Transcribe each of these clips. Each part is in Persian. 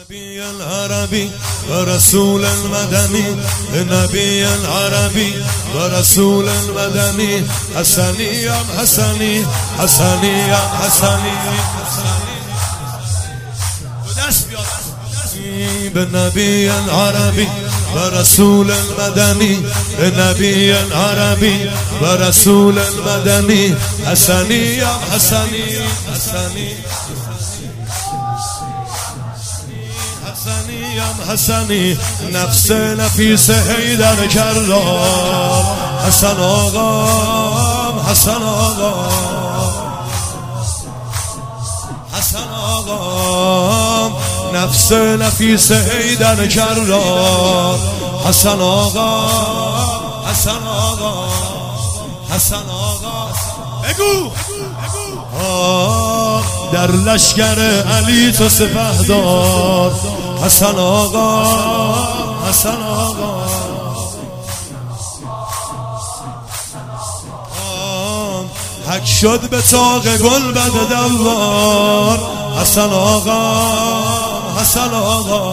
نبی العربی و رسول المدنی، نبی العربی و رسول المدنی، حسنی ام حسنی، حسنی ام حسنی، به نبی العربی و رسول المدنی، به نبی العربی و رسول المدنی، حسنی ام حسنی، حسنی حسنی ام حسنی، نفس نفیس حیدر کرار، حسن آقام، حسن آقام، حسن آقام، نفس نفیس حیدر کرار، حسن آقام، حسن آقام، حسن آقام، بگو در لشکر علی تو سپهدار، حسن آقا، حسن آقا، حک شد به طاق گل بد دوار، حسن آقا، حسن آقا،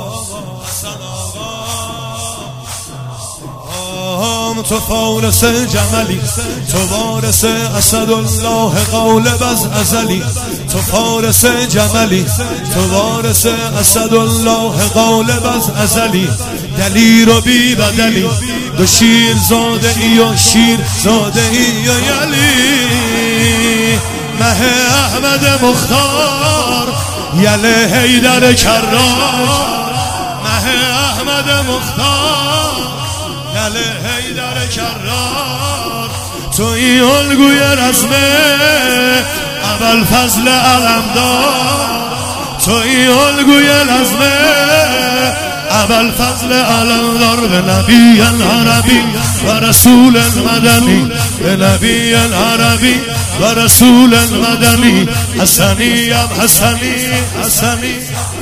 تو فارس جملی، تو وارث اسدالله غالب از ازلی، تو فارس جملی، تو وارث اسدالله غالب از ازلی، دلیر و بی بدلی، دو شیر زاده ای و شیر زاده ای و یلی، مه احمد مختار یله حیدر کرار، مه احمد مختار یله حیدر کرار، تو این الگوی رزمه اول فضل علمدار، تو این الگوی رزمه اول فضل علمدار، به نبی العربی و رسول المدنی، به نبی العربی و رسول المدنی، حسنی ام حسنی، حسنی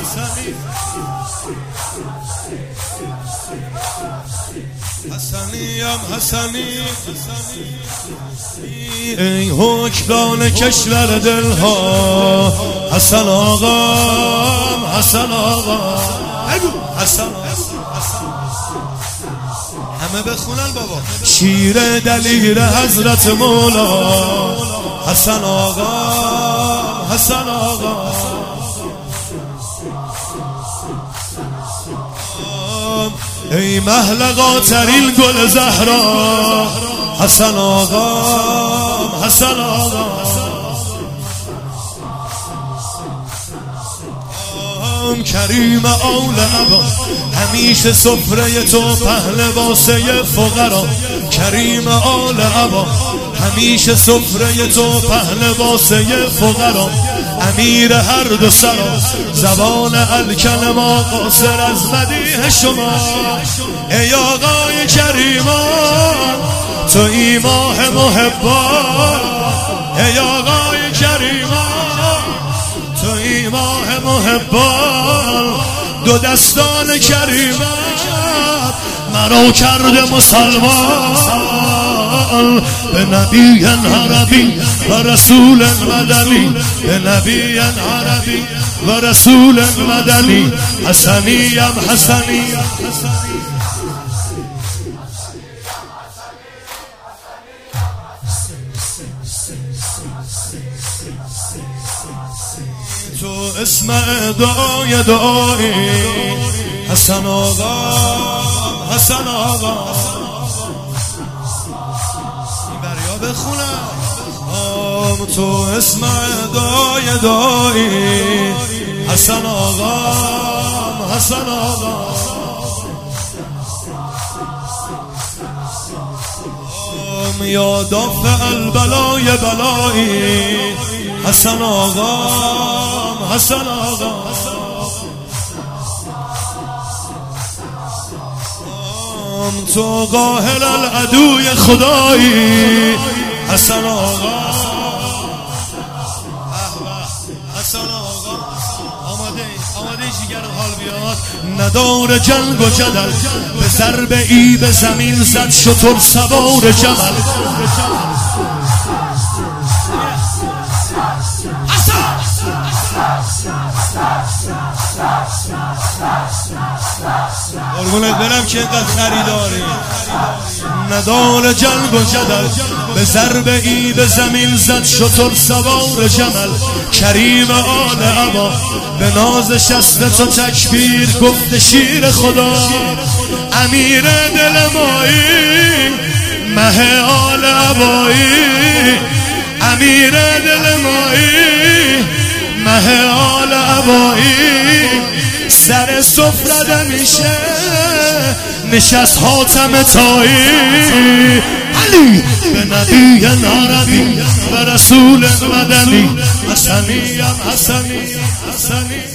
حسنی ام حسنی، ای حکمران کشور دلها، حسن آقا، حسن آقا، حسن همه بخونن بابا، شیر دلیر حضرت مولا، حسن آقا، حسن آقا، ای محلقا ترین گل زهرا، حسن آقا، حسن آقا، کریم آل عبا، همیشه سفره تو پهل واسه فقرا، کریم آل عبا، همیشه سفره تو پهل واسه فقرا، امیر هر دو سرا، زبان الکلمه قاصر از مدیح شما، ای آقای کریمان تو ای ماه محبان، ای آقای کریمان تو ای ماه محبان، دو دستان کریمان مرا کرده مسلمان، به نبی العربی و رسول المدنی، به نبی العربی و رسول المدنی، حسنی ام حسنی، تو اسم دعای دعایی، حسن آقا، حسن آقا، این بریا بخونم، تو اسم دعای دعایی، حسن آقا، حسن آقا، یا دافع البلای بلایی، حسن آقا، حسن آقا، تو قاهر العدوی خدایی، حسن آقا، حسن آقا، آماده جیگر حال بیاد، ندار جنگ و جدل، به ضرب ای به زمین زد شتر سوار جمل، حسن قربونت برم که اینقدر خریداری. ندار جنگ و جدل به ضرب عید زمین زد شتر سوار جمل. کریم آل عبا به ناز شست تو تکبیر گفت شیر خدا. امیر دل مایی مه آل عبایی، امیر دل مایی مه آل عبایی. سر سفره میشه نشست حاتم تایی. علی به نبی ناربی به رسول مدنی، حسنی حسنی حسنی.